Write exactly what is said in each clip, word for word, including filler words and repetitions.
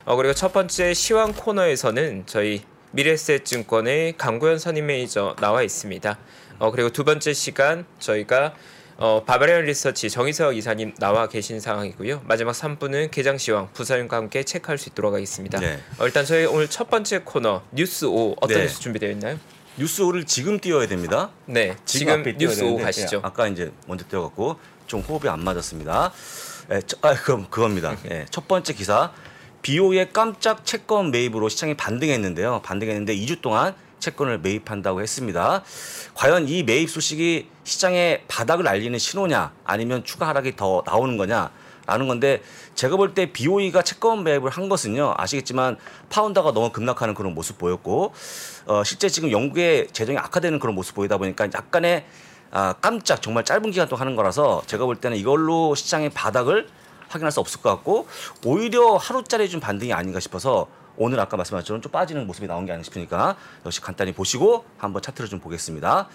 어, 그리고 첫 번째 시황 코너에서는 저희 미래에셋증권의 강구현 선임 매니저 나와 있습니다. 어, 그리고 두 번째 시간 저희가 어, 바바리안 리서치 정희석 이사님 나와 계신 상황이고요. 마지막 삼 부는 개장시황 부사님과 함께 체크할 수 있도록 하겠습니다. 네. 어, 일단 저희 오늘 첫 번째 코너 뉴스 오 어떤 네. 뉴스 준비되어 있나요? 뉴스 오를 지금 띄워야 됩니다. 네, 지금, 지금 뉴스 오 가시죠. 네, 아까 이제 먼저 띄워갖고 좀 호흡이 안 맞았습니다. 네, 저, 아, 그럼 그겁니다. 네, 첫 번째 기사 비오의 깜짝 채권 매입으로 시장이 반등했는데요. 반등했는데 이 주 동안 채권을 매입한다고 했습니다. 과연 이 매입 소식이 시장의 바닥을 알리는 신호냐 아니면 추가 하락이 더 나오는 거냐라는 건데 제가 볼 때 비오이가 채권 매입을 한 것은요. 아시겠지만 파운드가 너무 급락하는 그런 모습 보였고 어, 실제 지금 영국의 재정이 악화되는 그런 모습 보이다 보니까 약간의 아, 깜짝 정말 짧은 기간 동안 하는 거라서 제가 볼 때는 이걸로 시장의 바닥을 확인할 수 없을 것 같고 오히려 하루짜리 좀 반등이 아닌가 싶어서 오늘 아까 말씀하신 것처럼 좀 빠지는 모습이 나온 게 아닌가 싶으니까 역시 간단히 보시고 한번 차트를 좀 보겠습니다.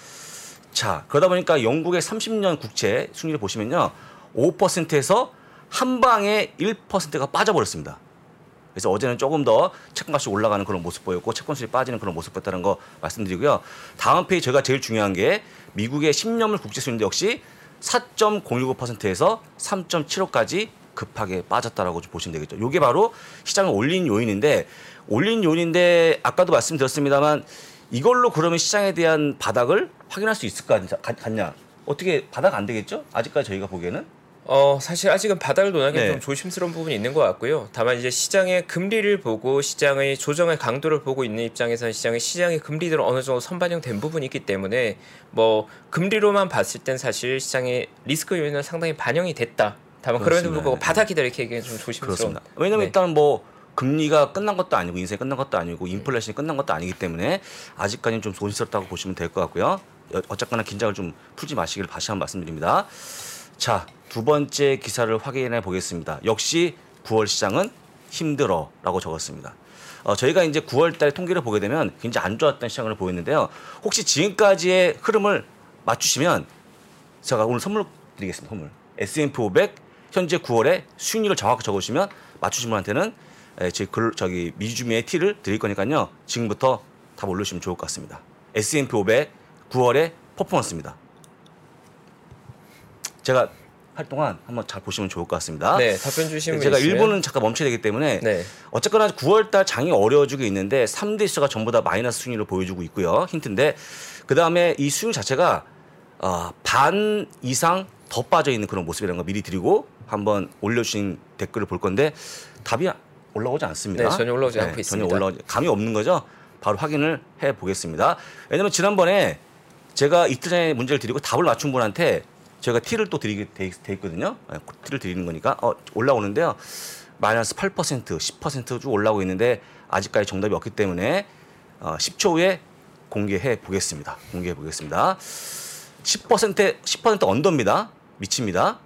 자, 그러다 보니까 영국의 삼십 년 국채 수익률을 보시면요. 오 퍼센트에서 한 방에 일 퍼센트가 빠져버렸습니다. 그래서 어제는 조금 더 채권값이 올라가는 그런 모습 보였고 채권 수익이 빠지는 그런 모습 보였다는 거 말씀드리고요. 다음 페이지 제가 제일 중요한 게 미국의 십 년물 국채 수익률 역시 사 점 공일구 퍼센트에서 삼 점 칠오까지 급하게 빠졌다라고 좀 보시면 되겠죠. 이게 바로 시장을 올린 요인인데 올린 요인인데 아까도 말씀드렸습니다만 이걸로 그러면 시장에 대한 바닥을 확인할 수 있을 것 같냐? 어떻게 바닥 안 되겠죠? 아직까지 저희가 보기에는 어 사실 아직은 바닥을 논하기 네. 좀 조심스러운 부분이 있는 것 같고요. 다만 이제 시장의 금리를 보고 시장의 조정의 강도를 보고 있는 입장에서는 시장의 시장의 금리들은 어느 정도 선반영된 부분이 있기 때문에 뭐 금리로만 봤을 땐 사실 시장의 리스크 요인은 상당히 반영이 됐다. 다만 그럼에도 불구하고 바닥이다 이렇게 얘기하면 좀 조심스러운. 왜냐면 네. 일단 뭐 금리가 끝난 것도 아니고 인생이 끝난 것도 아니고 인플레이션이 끝난 것도 아니기 때문에 아직까지는 좀 조심스럽다고 보시면 될 것 같고요. 어쨌거나 긴장을 좀 풀지 마시길 다시 한번 말씀드립니다. 자, 두 번째 기사를 확인해 보겠습니다. 역시 구월 시장은 힘들어라고 적었습니다. 어, 저희가 이제 구월 달 통계를 보게 되면 굉장히 안 좋았던 시장을 보였는데요. 혹시 지금까지의 흐름을 맞추시면 제가 오늘 선물 드리겠습니다. 선물. 에스 앤 피 오백 현재 구월에 수익률을 정확히 적으시면 맞추신 분한테는 에, 제 글, 저기 미주미의 티를 드릴 거니까요. 지금부터 답 올려주시면 좋을 것 같습니다. 에스 앤 피 오백 구월의 퍼포먼스입니다. 제가 할 동안 한번 잘 보시면 좋을 것 같습니다. 네, 답변 주시면 제가 일 분은 잠깐 멈춰야 되기 때문에 네. 어쨌거나 구월 달 장이 어려워지고 있는데 삼 대 지수가 전부 다 마이너스 수익률을 보여주고 있고요. 힌트인데 그다음에 이 수익 자체가 어, 반 이상 더 빠져 있는 그런 모습이라는 거 미리 드리고 한번 올려주신 댓글을 볼 건데 답이 올라오지 않습니다. 네, 전혀 올라오지 네, 않고 있습니다. 전혀 올라오지 감이 없는 거죠. 바로 확인을 해 보겠습니다. 왜냐하면 지난번에 제가 이틀 전에 문제를 드리고 답을 맞춘 분한테 제가 T를 또 드리게 돼, 돼 있거든요. T를 드리는 거니까 어, 올라오는데요. 마이너스 팔 퍼센트, 십 퍼센트 쭉 올라오고 있는데 아직까지 정답이 없기 때문에 어, 십 초 후에 공개해 보겠습니다. 공개해 보겠습니다. 십 퍼센트, 십 퍼센트 언더입니다. 미칩니다.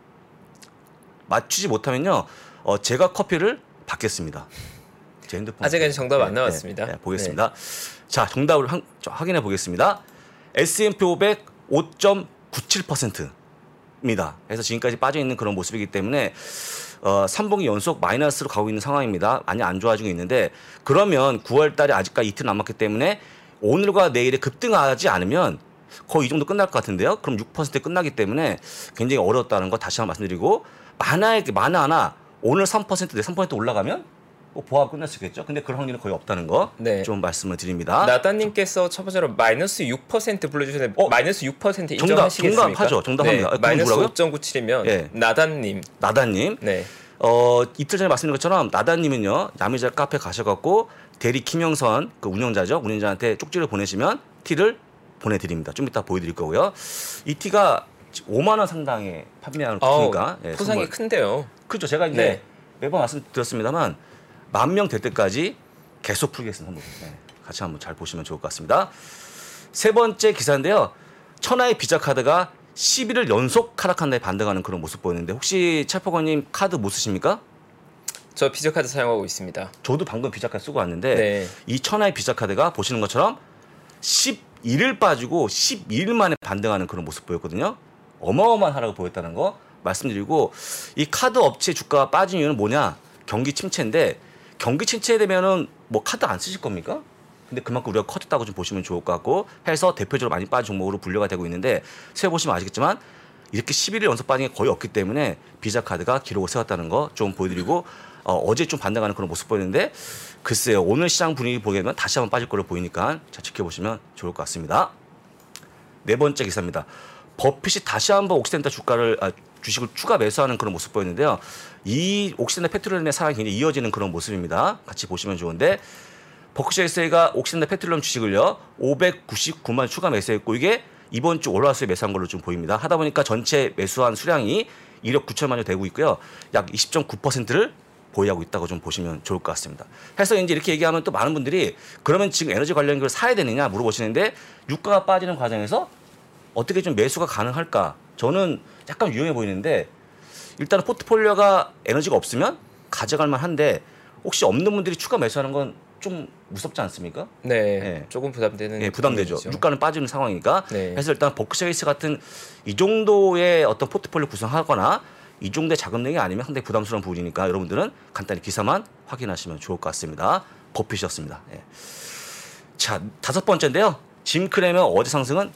맞추지 못하면요. 어, 제가 커피를 받겠습니다. 제 핸드폰. 아직까지 정답 안 네, 나왔습니다. 네, 네, 보겠습니다. 네. 자, 정답을 한, 확인해 보겠습니다. 에스 앤 피 오백 오 점 구칠 퍼센트입니다. 그래서 지금까지 빠져 있는 그런 모습이기 때문에 어, 삼 분기 연속 마이너스로 가고 있는 상황입니다. 많이 안 좋아지고 있는데 그러면 구월 달에 아직까지 이틀 남았기 때문에 오늘과 내일에 급등하지 않으면 거의 이 정도 끝날 것 같은데요. 그럼 육 퍼센트 끝나기 때문에 굉장히 어렵다는 거 다시 한번 말씀드리고 만화에 만화 하나 오늘 삼 퍼센트, 삼 퍼센트 올라가면 뭐 보합 끝날 수 있겠죠. 근데 그런 확률은 거의 없다는 거 좀 네. 말씀을 드립니다. 나다님께서 첫 번째로 마이너스 육 퍼센트 불러주셨는데 어? 마이너스 육 퍼센트 인정하시겠습니까? 정답, 정답하죠. 정답합니다. 네. 마이너스 오 점 구칠이면 네. 나다님. 나다님. 네. 어, 이틀 전에 말씀드린 것처럼 나다님은요. 야미자 카페 가셔갖고 대리 김영선 그 운영자죠. 운영자한테 쪽지를 보내시면 티를 보내드립니다. 좀 이따 보여드릴 거고요. 이 티가 오만 원 상당의 판매하는 티니까 예, 포상이 선물. 큰데요. 그렇죠. 제가 이제 네. 매번 말씀드렸습니다만 만 명 될 때까지 계속 풀겠습니다. 네. 같이 한번 잘 보시면 좋을 것 같습니다. 세 번째 기사인데요. 천하의 비자 카드가 십 일을 연속 하락한 데 반등하는 그런 모습 보였는데 혹시 찰퍼건님 카드 못 쓰십니까? 저 비자 카드 사용하고 있습니다. 저도 방금 비자 카드 쓰고 왔는데 네. 이 천하의 비자 카드가 보시는 것처럼 십일 일 빠지고 십이 일 만에 반등하는 그런 모습 보였거든요. 어마어마한 하락을 보였다는 거 말씀드리고 이 카드 업체 주가가 빠진 이유는 뭐냐? 경기 침체인데 경기 침체되면은 뭐 카드 안 쓰실 겁니까? 근데 그만큼 우리가 커졌다고 좀 보시면 좋을 것 같고 해서 대표적으로 많이 빠진 종목으로 분류가 되고 있는데 세어보시면 아시겠지만 이렇게 십일 일 연속 빠진 게 거의 없기 때문에 비자 카드가 기록을 세웠다는 거 좀 보여드리고 어, 어제 좀 반등하는 그런 모습 보였는데 글쎄요 오늘 시장 분위기 보게 되면 다시 한번 빠질 걸로 보이니까 자, 지켜보시면 좋을 것 같습니다. 네 번째 기사입니다. 버핏이 다시 한번 옥시덴탈 주가를 아, 주식을 추가 매수하는 그런 모습 보였는데요. 이 옥시덴탈 페트롤리움의 상황이 굉장히 이어지는 그런 모습입니다. 같이 보시면 좋은데 버크셔 에스에이가 옥시덴탈 페트롤리움 주식을요 오백구십구만 추가 매수했고 이게 이번 주 월화수에 매수한 걸로 좀 보입니다. 하다 보니까 전체 매수한 수량이 일억 구천만 주 되고 있고요. 약 이십 점 구 퍼센트를 보유하고 있다고 좀 보시면 좋을 것 같습니다. 해서 이제 이렇게 얘기하면 또 많은 분들이 그러면 지금 에너지 관련 걸 사야 되느냐 물어보시는데 유가가 빠지는 과정에서 어떻게 좀 매수가 가능할까? 저는 약간 유용해 보이는데 일단은 포트폴리오가 에너지가 없으면 가져갈 만한데 혹시 없는 분들이 추가 매수하는 건 좀 무섭지 않습니까? 네, 네. 조금 부담되는. 네, 부담되죠. 부분이죠. 유가는 빠지는 상황이니까. 네. 그래서 일단 버크셔에이스 같은 이 정도의 어떤 포트폴리오 구성하거나 이 정도의 자금력이 아니면 상당히 부담스러운 부분이니까 여러분들은 간단히 기사만 확인하시면 좋을 것 같습니다. 버핏이었습니다. 네. 자, 다섯 번째인데요. 짐 크레머 어제 상승은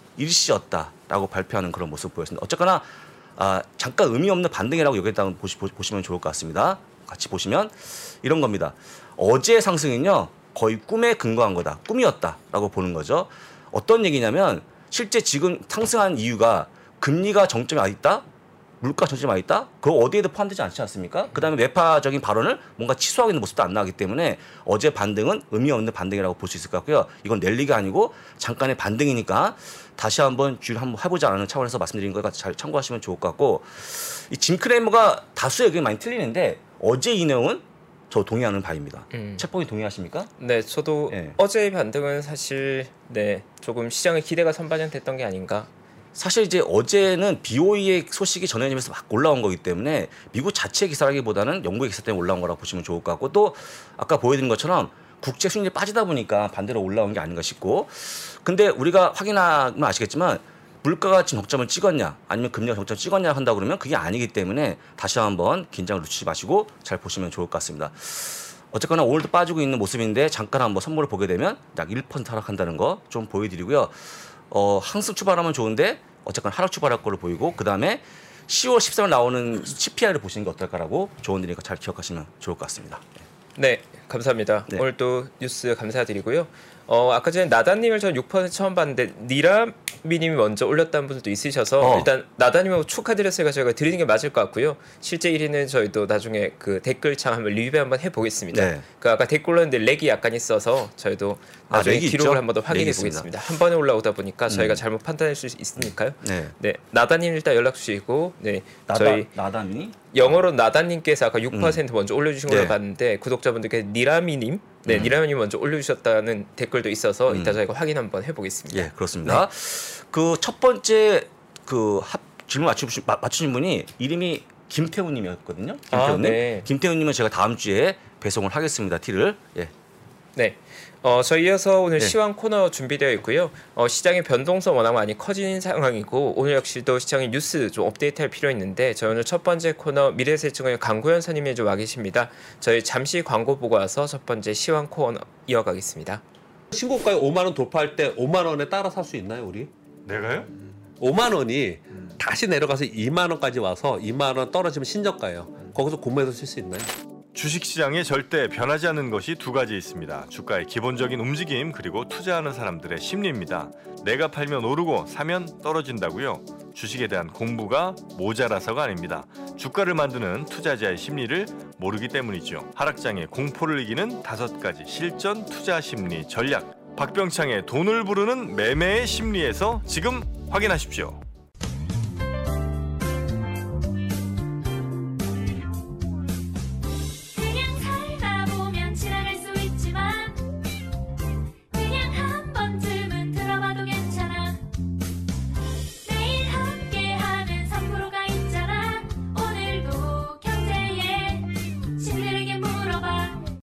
일시였다라고 발표하는 그런 모습 보였습니다. 어쨌거나 아, 잠깐 의미 없는 반등이라고 여기다 보시, 보시면 좋을 것 같습니다. 같이 보시면 이런 겁니다. 어제 상승은요 거의 꿈에 근거한 거다. 꿈이었다라고 보는 거죠. 어떤 얘기냐면 실제 지금 상승한 이유가 금리가 정점에 와 있다. 물가 정점에 와 있다. 그거 어디에도 포함되지 않지 않습니까? 그다음에 매파적인 발언을 뭔가 취소하고 있는 모습도 안 나오기 때문에 어제 반등은 의미 없는 반등이라고 볼 수 있을 것 같고요. 이건 랠리가 아니고 잠깐의 반등이니까 다시 한번 주의를 한번 해보자라는 차원에서 말씀드린 거가 잘 참고하시면 좋을 것 같고 이 짐 크레머가 다수의 의견이 많이 틀리는데 어제 이 내용은 저 동의하는 바입니다. 음. 채권이 동의하십니까? 네, 저도 네. 어제의 반등은 사실 네 조금 시장의 기대가 선반영됐던 게 아닌가. 사실 이제 어제는 비오이의 소식이 전해지면서 막 올라온 거기 때문에 미국 자체 기사라기보다는 영국의 기사 때문에 올라온 거라고 보시면 좋을 것 같고 또 아까 보여드린 것처럼 국제 수익률이 빠지다 보니까 반대로 올라온 게 아닌가 싶고 근데 우리가 확인하면 아시겠지만 물가가 지금 정점을 찍었냐 아니면 금리가 정점을 찍었냐 한다 그러면 그게 아니기 때문에 다시 한번 긴장을 늦추지 마시고 잘 보시면 좋을 것 같습니다. 어쨌거나 오늘도 빠지고 있는 모습인데 잠깐 한번 선물을 보게 되면 약 일 퍼센트 하락한다는 거 좀 보여드리고요. 어, 항상 출발하면 좋은데 어쨌거나 하락 출발할 걸로 보이고 그 다음에 시월 십삼 일 나오는 씨피아이를 보시는 게 어떨까라고 조언드리니까 잘 기억하시면 좋을 것 같습니다. 네, 감사합니다. 네. 오늘 또 뉴스 감사드리고요. 어, 아까 전에 나다님을 전 육 퍼센트 처음 봤는데 니라미님이 먼저 올렸다는 분들도 있으셔서 어. 일단 나다님하고 축하드렸으니까 저희가 드리는 게 맞을 것 같고요. 실제 일 위는 저희도 나중에 그 댓글창 한번 리뷰 한번 해보겠습니다. 네. 그 아까 댓글 올렸는데 렉이 약간 있어서 저희도 아, 나중에 렉이 기록을 있죠? 한번 더 확인해 렉이 있습니다. 보겠습니다. 한 번에 올라오다 보니까 저희가 음. 잘못 판단할 수 있으니까요. 네. 네, 나다님 일단 연락 주시고 네 나다, 저희 나다니? 영어로 나다님께서 아까 육 퍼센트 음. 먼저 올려주신 걸로 네. 봤는데 구독자분들께 니라미님, 네 음. 니라미님 먼저 올려주셨다는 댓글도 있어서 음. 이따 저희가 확인 한번 해보겠습니다. 예, 그렇습니다. 그 첫 번째 그 합, 질문 맞추신, 맞추신 분이 이름이 김태훈님이었거든요. 김태훈님. 아, 네. 김태훈님은 제가 다음 주에 배송을 하겠습니다. 티를. 예. 네. 어, 저희 이어서 오늘 네. 시황 코너 준비되어 있고요. 어, 시장의 변동성 워낙 많이 커진 상황이고 오늘 역시도 시장의 뉴스 좀 업데이트할 필요 있는데 저희 오늘 첫 번째 코너 미래에셋증권의 강구현 선임이 좀 와 계십니다. 저희 잠시 광고 보고 와서 첫 번째 시황 코너 이어가겠습니다. 신고가에 오만 원 돌파할 때 오만 원에 따라 살 수 있나요, 우리? 내가요? 오만 원이 다시 내려가서 이만 원까지 와서 이만 원 떨어지면 신저가예요. 거기서 구매해서 쓸 수 있나요? 주식시장에 절대 변하지 않는 것이 두 가지 있습니다. 주가의 기본적인 움직임 그리고 투자하는 사람들의 심리입니다. 내가 팔면 오르고 사면 떨어진다고요? 주식에 대한 공부가 모자라서가 아닙니다. 주가를 만드는 투자자의 심리를 모르기 때문이죠. 하락장의 공포를 이기는 다섯 가지 실전 투자 심리 전략. 박병창의 돈을 부르는 매매의 심리에서 지금 확인하십시오.